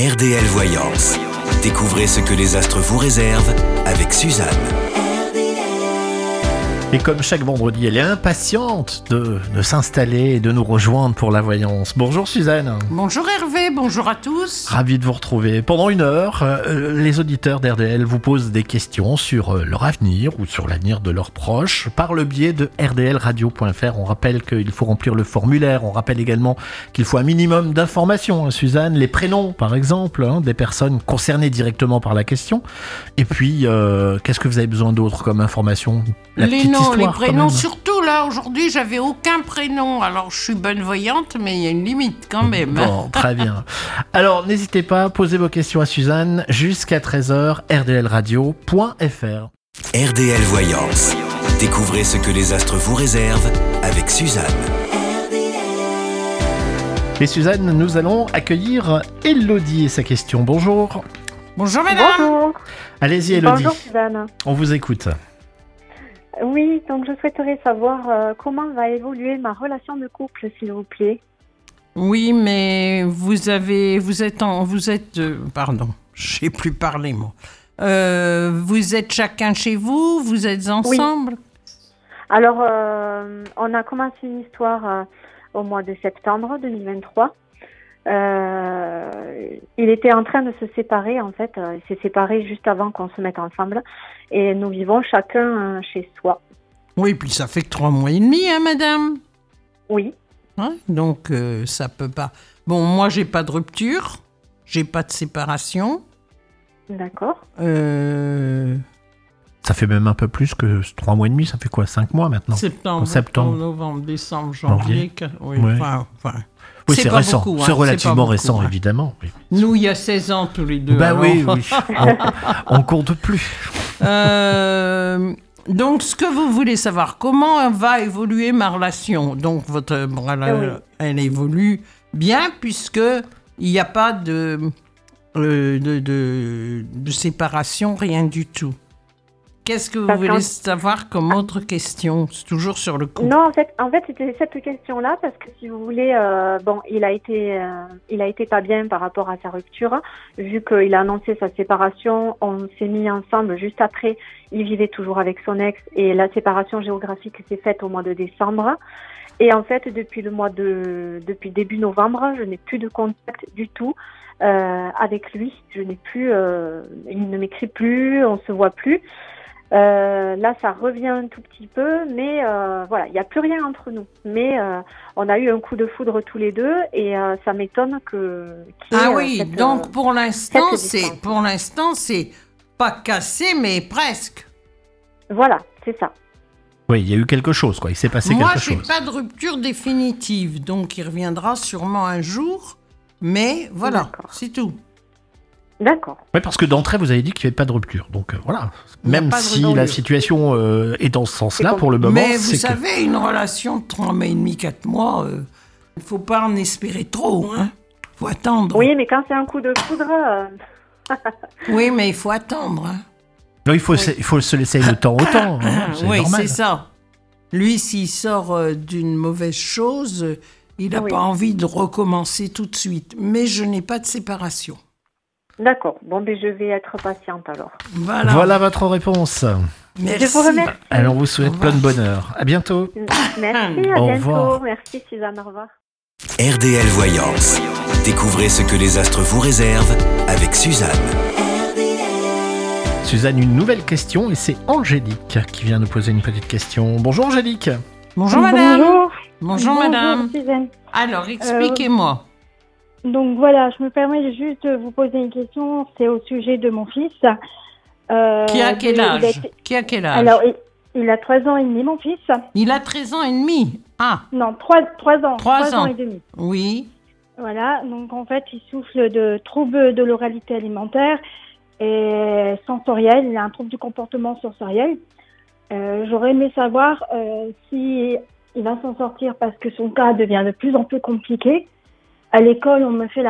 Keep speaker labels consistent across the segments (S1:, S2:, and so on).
S1: RDL Voyance. Découvrez ce que les astres vous réservent avec Suzanne.
S2: Et comme chaque vendredi, elle est impatiente de s'installer et de nous rejoindre pour la voyance. Bonjour Suzanne.
S3: Bonjour Hervé, bonjour à tous.
S2: Ravi de vous retrouver. Pendant une heure, les auditeurs d'RDL vous posent des questions sur leur avenir ou sur l'avenir de leurs proches par le biais de rdlradio.fr. On rappelle qu'il faut remplir le formulaire. On rappelle également qu'il faut un minimum d'informations, Suzanne. Les prénoms, par exemple, des personnes concernées directement par la question. Et puis, qu'est-ce que vous avez besoin d'autre comme information ?
S3: Les prénoms, surtout là, aujourd'hui, j'avais aucun prénom. Alors, je suis bonne voyante, mais il y a une limite quand même.
S2: Bon, très bien. Alors, n'hésitez pas, posez vos questions à Suzanne jusqu'à 13h, rdlradio.fr.
S1: RDL Voyance. Découvrez ce que les astres vous réservent avec Suzanne.
S2: Et Suzanne, nous allons accueillir Élodie et sa question. Bonjour.
S3: Bonjour madame.
S4: Bonjour.
S2: Allez-y Élodie.
S4: Bonjour Suzanne.
S2: On vous écoute.
S4: Oui, donc je souhaiterais savoir comment va évoluer ma relation de couple, s'il vous plaît.
S3: Oui, mais pardon, je sais plus parler moi. Vous êtes chacun chez vous, vous êtes ensemble.
S4: Oui. Alors, on a commencé une histoire au mois de septembre 2023. Il était en train de se séparer, en fait. Il s'est séparé juste avant qu'on se mette ensemble. Et nous vivons chacun chez soi.
S3: Oui, puis ça fait que 3 mois et demi, hein, madame ?
S4: Oui.
S3: Hein, donc, ça peut pas... Bon, moi, j'ai pas de rupture. J'ai pas de séparation.
S4: D'accord.
S2: Ça fait même un peu plus que 3 mois et demi. Ça fait quoi, 5 mois maintenant ?
S3: Septembre, novembre, décembre, janvier. Oui,
S2: ouais. Oui, c'est récent.
S3: Beaucoup, hein,
S2: c'est relativement récent,
S3: beaucoup,
S2: évidemment. Oui.
S3: Nous, il y a 16 ans tous les deux.
S2: Bah
S3: alors.
S2: oui. On compte plus.
S3: Donc, ce que vous voulez savoir, comment va évoluer ma relation ? Donc, elle évolue bien puisque il n'y a pas de séparation, rien du tout. Qu'est-ce que vous voulez savoir comme autre question ? C'est toujours sur le coup.
S4: Non, en fait, c'était cette question-là parce que si vous voulez, il a été pas bien par rapport à sa rupture, vu qu'il a annoncé sa séparation. On s'est mis ensemble juste après. Il vivait toujours avec son ex et la séparation géographique s'est faite au mois de décembre. Et en fait, depuis début novembre, je n'ai plus de contact du tout avec lui. Je n'ai plus, il ne m'écrit plus, on se voit plus. Là, ça revient un tout petit peu, mais voilà, il n'y a plus rien entre nous. Mais on a eu un coup de foudre tous les deux, et ça m'étonne
S3: donc pour l'instant, c'est pas cassé, mais presque.
S4: Voilà, c'est ça.
S2: Oui, il y a eu quelque chose, quoi. Il s'est passé quelque chose.
S3: Moi, j'ai pas de rupture définitive, donc il reviendra sûrement un jour. Mais voilà, c'est tout.
S4: D'accord.
S2: Oui, parce que d'entrée, vous avez dit qu'il n'y avait pas de rupture. Donc voilà, même si la situation est dans ce sens-là, pour le moment...
S3: Mais vous savez, une relation de 3 mois et demi, 4 mois, il ne faut pas en espérer trop, hein. Il faut attendre.
S4: Oui, mais quand c'est un coup de foudre...
S3: Oui, mais il faut attendre, hein.
S2: Non, il faut se laisser le temps au temps. Hein,
S3: oui,
S2: normal.
S3: c'est ça. Lui, s'il sort d'une mauvaise chose, il n'a pas envie de recommencer tout de suite. Mais je n'ai pas de séparation.
S4: D'accord. Bon, je vais être patiente alors.
S2: Voilà votre réponse.
S3: Merci.
S4: Je vous remercie.
S2: Alors, on vous souhaite plein de bonheur. À bientôt.
S4: Merci, à
S2: Au
S4: bientôt.
S2: revoir.
S4: Merci Suzanne, au revoir.
S1: RDL Voyance. Découvrez ce que les astres vous réservent avec Suzanne.
S2: Suzanne, une nouvelle question, et c'est Angélique qui vient nous poser une petite question. Bonjour Angélique.
S3: Bonjour madame.
S4: Bonjour
S3: madame.
S4: Suzanne.
S3: Alors, expliquez-moi.
S4: Donc voilà, je me permets juste de vous poser une question, c'est au sujet de mon fils.
S3: Qui a quel âge
S4: Alors, il a 3 ans et demi, mon fils.
S3: Il a 13 ans et demi. Ah.
S4: Non, 3 ans.
S3: 3 ans
S4: et demi.
S3: Oui.
S4: Voilà, donc en fait, il souffre de troubles de l'oralité alimentaire et sensoriel. Il a un trouble du comportement sensoriel. J'aurais aimé savoir si il va s'en sortir parce que son cas devient de plus en plus compliqué. À l'école, on m'a fait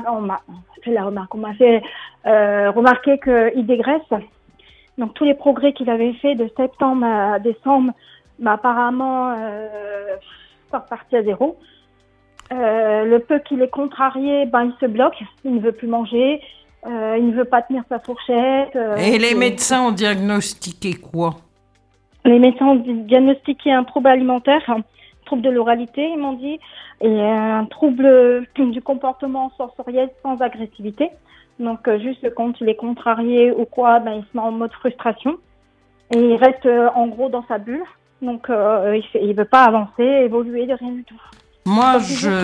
S4: remarquer qu'il dégraisse. Donc tous les progrès qu'il avait fait de septembre à décembre, apparemment, sont repartis à zéro. Le peu qu'il est contrarié, il se bloque, il ne veut plus manger, il ne veut pas tenir sa fourchette.
S3: Et les médecins ont diagnostiqué quoi?
S4: Les médecins ont diagnostiqué un trouble alimentaire, un trouble de l'oralité, ils m'ont dit, et un trouble du comportement sensoriel sans agressivité. Donc, juste quand il est contrarié ou quoi, il se met en mode frustration. Et il reste en gros dans sa bulle. Donc, il veut pas avancer, évoluer, de rien du tout.
S3: Moi,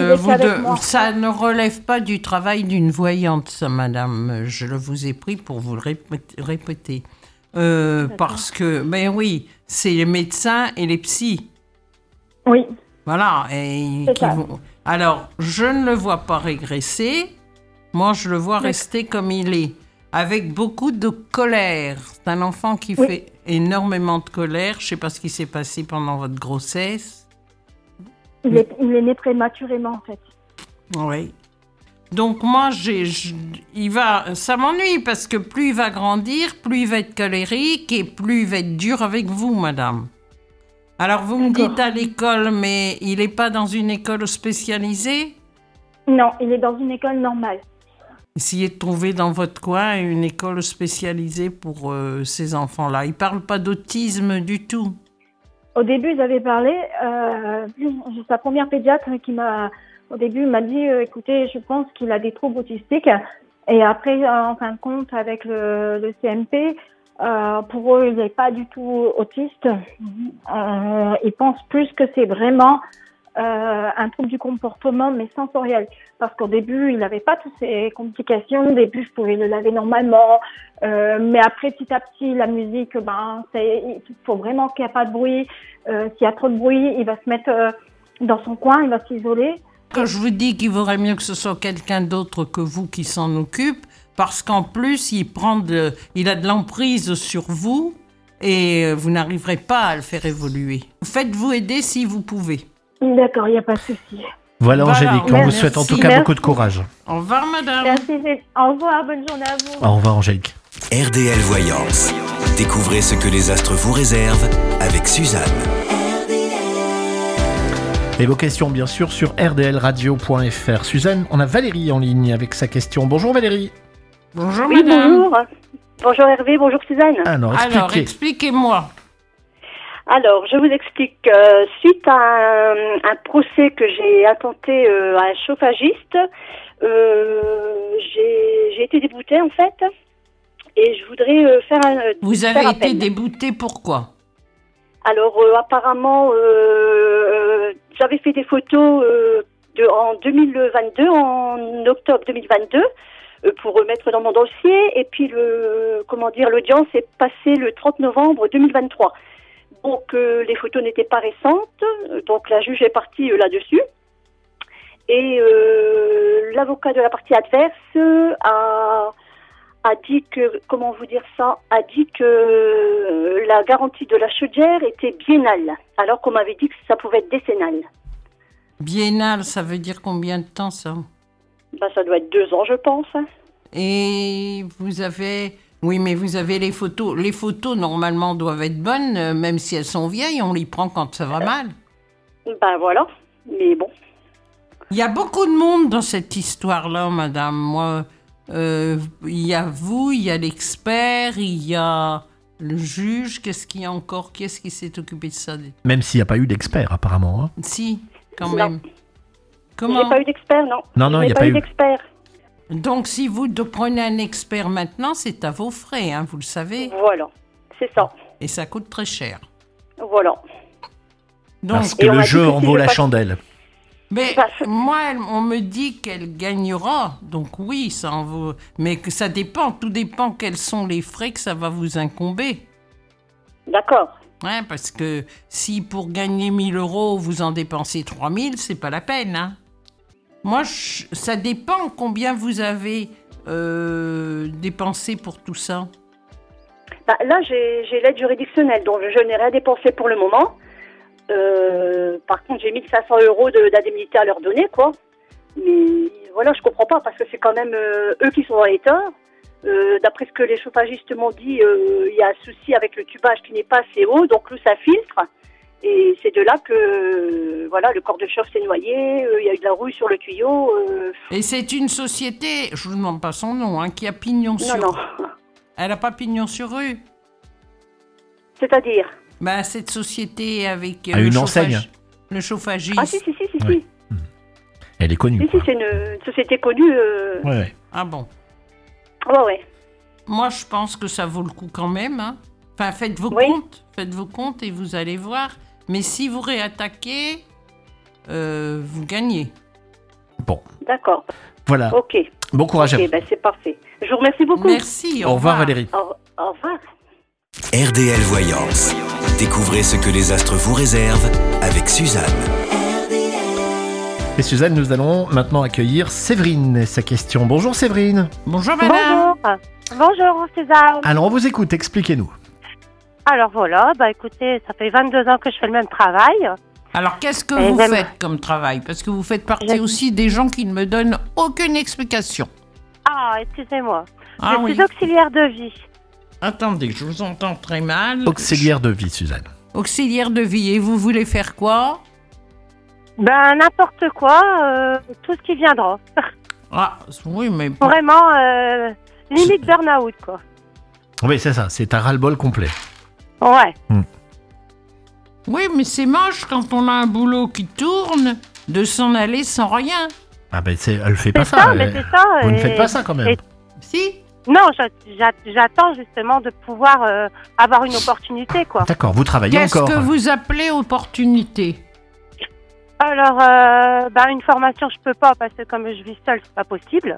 S3: ça ne relève pas du travail d'une voyante, ça, madame. Je vous ai pris pour vous le répéter. Parce que, oui, c'est les médecins et les psys.
S4: Oui.
S3: Voilà. Alors, je ne le vois pas régresser. Moi, je le vois rester comme il est, avec beaucoup de colère. C'est un enfant qui fait énormément de colère. Je ne sais pas ce qui s'est passé pendant votre grossesse.
S4: Il est né prématurément, en fait.
S3: Oui. Donc moi, ça m'ennuie parce que plus il va grandir, plus il va être colérique et plus il va être dur avec vous, madame. Alors vous me dites à l'école, mais il n'est pas dans une école spécialisée?
S4: Non, il est dans une école normale.
S3: Essayez de trouver dans votre coin une école spécialisée pour ces enfants-là. Ils ne parlent pas d'autisme du tout.
S4: Au début, ils avaient parlé. Sa première pédiatre au début, m'a dit, écoutez, je pense qu'il a des troubles autistiques. Et après, en fin de compte, avec le CMP, pour eux, il n'est pas du tout autiste. Ils pensent plus que c'est vraiment un trouble du comportement, mais sensoriel. Parce qu'au début, il n'avait pas toutes ces complications. Au début, je pouvais le laver normalement. Mais après, petit à petit, la musique, il faut vraiment qu'il n'y ait pas de bruit. S'il y a trop de bruit, il va se mettre dans son coin, il va s'isoler.
S3: Quand je vous dis qu'il vaudrait mieux que ce soit quelqu'un d'autre que vous qui s'en occupe, parce qu'en plus, il a de l'emprise sur vous et vous n'arriverez pas à le faire évoluer. Faites-vous aider si vous pouvez.
S4: D'accord, il n'y a pas de souci.
S2: Voilà, Angélique, on vous souhaite en tout cas beaucoup de courage.
S3: Au revoir, madame.
S4: Merci, au revoir, bonne journée à vous.
S2: Au revoir, Angélique.
S1: RDL Voyance. Découvrez ce que les astres vous réservent avec Suzanne.
S2: Et vos questions, bien sûr, sur rdlradio.fr. Suzanne, on a Valérie en ligne avec sa question. Bonjour Valérie.
S3: Bonjour
S5: oui,
S3: madame.
S5: Bonjour. Bonjour Hervé, bonjour Suzanne.
S2: Alors,
S3: expliquez-moi.
S5: Alors, je vous explique. Suite à un procès que j'ai intenté à un chauffagiste, j'ai été déboutée en fait. Et je voudrais faire un...
S3: Vous avez été déboutée, pourquoi?
S5: Alors, apparemment, j'avais fait des photos en 2022, en octobre 2022, pour remettre dans mon dossier. Et puis, l'audience est passée le 30 novembre 2023. Donc, les photos n'étaient pas récentes. Donc, la juge est partie là-dessus. Et l'avocat de la partie adverse a dit que, a dit que la garantie de la chaudière était biennale, alors qu'on m'avait dit que ça pouvait être décennale.
S3: Biennale, ça veut dire combien de temps, ça?
S5: Ça doit être 2 ans, je pense.
S3: Et vous avez... Oui, mais vous avez les photos. Les photos, normalement, doivent être bonnes, même si elles sont vieilles, on les prend quand ça va mal.
S5: Voilà, mais bon.
S3: Il y a beaucoup de monde dans cette histoire-là, madame. Moi... il y a vous, il y a l'expert, il y a le juge. Qu'est-ce qu'il y a encore? Qui est-ce qui s'est occupé de ça?
S2: Même s'il n'y a pas eu d'expert, apparemment. Hein.
S3: Si, quand
S5: non.
S3: même. Comment?
S5: Il n'y a pas eu d'expert, non.
S2: Non, il n'y a pas eu
S5: d'expert.
S3: Donc, si vous prenez un expert maintenant, c'est à vos frais, hein, vous le savez.
S5: Voilà, c'est ça.
S3: Et ça coûte très cher.
S5: Voilà.
S3: Donc,
S2: parce que le jeu en vaut la chandelle.
S3: Mais moi, on me dit qu'elle gagnera, donc oui, ça en vaut. Mais que ça dépend, tout dépend quels sont les frais que ça va vous incomber.
S5: D'accord.
S3: Ouais, parce que si pour gagner 1 000 €, vous en dépensez 3 000, c'est pas la peine. Hein. Moi, ça dépend combien vous avez dépensé pour tout ça.
S5: Là, j'ai l'aide juridictionnelle, donc je n'ai rien dépensé pour le moment. Par contre, j'ai 1 500 € d'indemnité à leur donner, quoi. Mais voilà, je comprends pas, parce que c'est quand même eux qui sont dans les torts. D'après ce que les chauffagistes m'ont dit, il y a un souci avec le tubage qui n'est pas assez haut, donc l'eau ça filtre. Et c'est de là que voilà, le corps de chef s'est noyé, il y a eu de la rouille sur le tuyau.
S3: Et c'est une société, je vous demande pas son nom, hein, qui a pignon sur...
S5: Non.
S3: Elle a pas pignon sur rue.
S5: C'est-à-dire
S3: Bah, cette société avec
S2: Ah, une enseigne.
S3: Le chauffagiste.
S5: Ah si.
S2: Ouais. Elle est connue.
S5: Si,
S2: quoi.
S5: c'est une société connue.
S2: Ouais.
S3: Ah bon.
S5: Ouais.
S3: Moi, je pense que ça vaut le coup quand même. Hein. Enfin, faites vos comptes et vous allez voir. Mais si vous réattaquez, vous gagnez.
S2: Bon,
S5: D'accord.
S2: voilà.
S5: Ok.
S2: Bon courage à vous.
S5: Ben c'est parfait. Je vous remercie beaucoup.
S3: Merci.
S2: Au revoir Valérie.
S5: Au revoir.
S1: RDL Voyance. Découvrez ce que les astres vous réservent avec Suzanne.
S2: Et Suzanne, nous allons maintenant accueillir Séverine et sa question. Bonjour Séverine.
S3: Bonjour madame.
S6: Bonjour Suzanne.
S2: Alors on vous écoute, expliquez-nous.
S6: Alors voilà, écoutez, ça fait 22 ans que je fais le même travail.
S3: Alors, qu'est-ce que vous faites comme travail? Parce que vous faites partie aussi des gens qui ne me donnent aucune explication.
S6: Ah, excusez-moi.
S3: Ah,
S6: je suis auxiliaire de vie.
S3: Attendez, je vous entends très mal.
S2: Auxiliaire de vie, Suzanne.
S3: Auxiliaire de vie. Et vous voulez faire quoi?
S6: N'importe quoi, tout ce qui viendra.
S3: Ah, oui, mais...
S6: Vraiment, limite burn-out, quoi.
S2: Oui, c'est ça, c'est un ras-le-bol complet.
S6: Ouais.
S3: Oui, mais c'est moche quand on a un boulot qui tourne de s'en aller sans rien.
S2: Ah ben, elle fait pas
S6: C'est
S2: ça.
S6: ça, mais c'est ça.
S2: Vous ne faites pas ça quand même.
S3: Si?
S6: Non, j'attends justement de pouvoir avoir une opportunité, quoi.
S2: D'accord, vous travaillez
S3: Qu'est-ce
S2: encore.
S3: que vous appelez opportunité?
S6: Alors, une formation, je peux pas parce que comme je vis seule, c'est pas possible.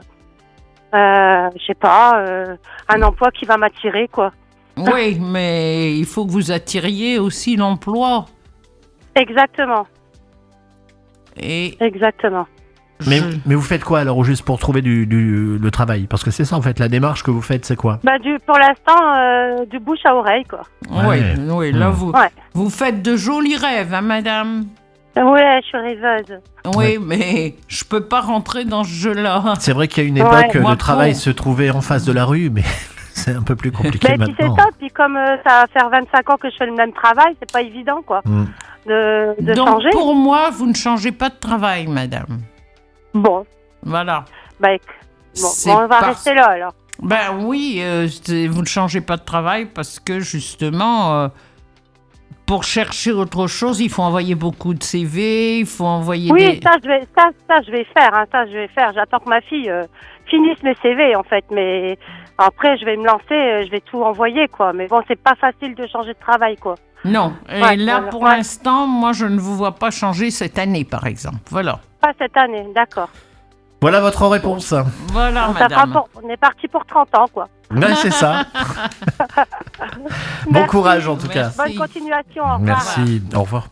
S6: Je sais pas, un emploi qui va m'attirer, quoi.
S3: Oui, mais il faut que vous attiriez aussi l'emploi.
S6: Exactement.
S3: Et
S6: Exactement.
S2: Mais vous faites quoi alors, juste pour trouver le travail? Parce que c'est ça en fait, la démarche que vous faites, c'est quoi?
S6: Pour l'instant, du bouche à oreille, quoi.
S3: Oui, là,
S6: Ouais.
S3: vous faites de jolis rêves, hein, madame?
S6: Ouais, je suis rêveuse.
S3: Oui, mais je peux pas rentrer dans ce jeu-là.
S2: C'est vrai qu'il y a une époque,
S3: moi,
S2: le travail se trouvait en face de la rue, mais c'est un peu plus compliqué
S6: Puis c'est
S2: maintenant.
S6: ça, puis comme ça va faire 25 ans que je fais le même travail, c'est pas évident, quoi, de
S3: Donc,
S6: changer.
S3: pour moi, vous ne changez pas de travail, madame.
S6: Bon,
S3: Voilà.
S6: on va rester là, alors.
S3: Ben oui, vous ne changez pas de travail parce que, justement, pour chercher autre chose, il faut envoyer beaucoup de CV, il faut envoyer
S6: Oui, ça je vais faire, hein, ça je vais faire. J'attends que ma fille finisse mes CV, en fait, mais après je vais me lancer, je vais tout envoyer, quoi. Mais bon, c'est pas facile de changer de travail, quoi.
S3: Non, et
S6: Ouais,
S3: là,
S6: voilà.
S3: pour
S6: Ouais.
S3: l'instant, moi, je ne vous vois pas changer cette année, par exemple. Voilà.
S6: Pas cette année, d'accord.
S2: Voilà votre réponse.
S3: Voilà,
S6: Donc, ça fera
S3: madame.
S6: on est parti pour 30 ans, quoi.
S2: Ouais, c'est ça. Bon
S6: Merci.
S2: courage en tout cas.
S3: Merci.
S6: Bonne continuation, au revoir.
S2: Merci, au revoir.